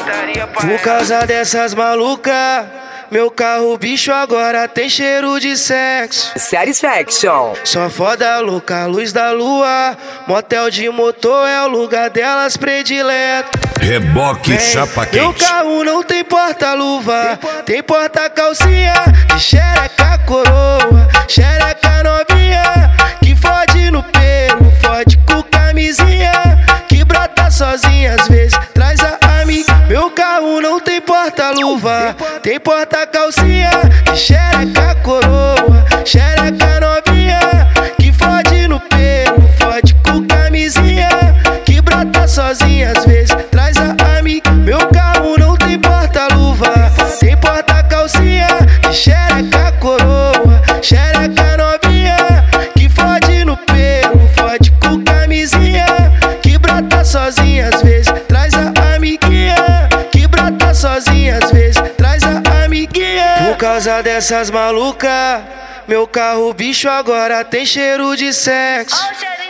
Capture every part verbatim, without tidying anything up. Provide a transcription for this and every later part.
Por causa dessas malucas, meu carro bicho agora tem cheiro de sexo. Satisfaction. Só foda louca, luz da lua. Motel de motor é o lugar delas predileto. Reboque Vem, chapa quente. meu carro não tem porta-luva, tem porta-calcinha de xereca coroa, xereca novinha, que fode no pelo, fode com camisinha, que brota sozinha às vezes, traz a amiga. Meu carro não tem porta-luva, tem porta-calcinha de xereca coroa, xereca novinha, que fode no pelo, fode com camisinha, que brota sozinha às vezes, traz a amiga. Meu carro não tem porta-luva, tem porta-calcinha de xereca coroa, xereca novinha, que fode no pelo, fode com camisinha, que brota sozinha às vezes, traz a amiguinha, que brota sozinha às vezes, traz a amiguinha. Por causa dessas malucas, meu carro bicho agora tem cheiro de sexo.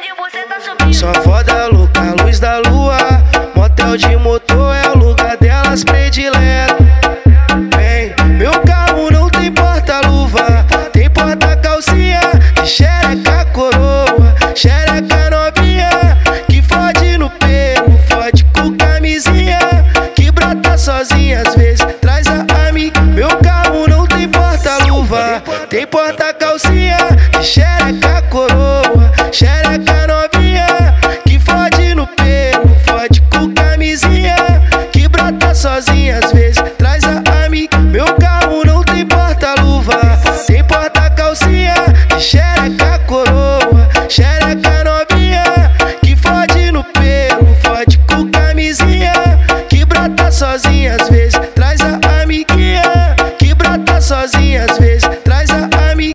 Só foda louca, luz da lua. Motel de motor é o lugar delas predileto. Vem, meu carro não tem porta-luva, tem porta-calcinha de xereca coroa, xereca novinha, que fode no pelo, fode com camisinha, que brota sozinha às vezes, traz a amiga. Meu carro não tem porta-luva, tem porta-calcinha de xereca coroa, xereca novinha, que fode no pelo, fode com camisinha, que brota sozinha às vezes, traz a amiga. Meu carro não tem porta-luva, tem porta-calcinha de xereca coroa, xereca novinha, que fode no pelo, fode com camisinha, que brota sozinha às vezes.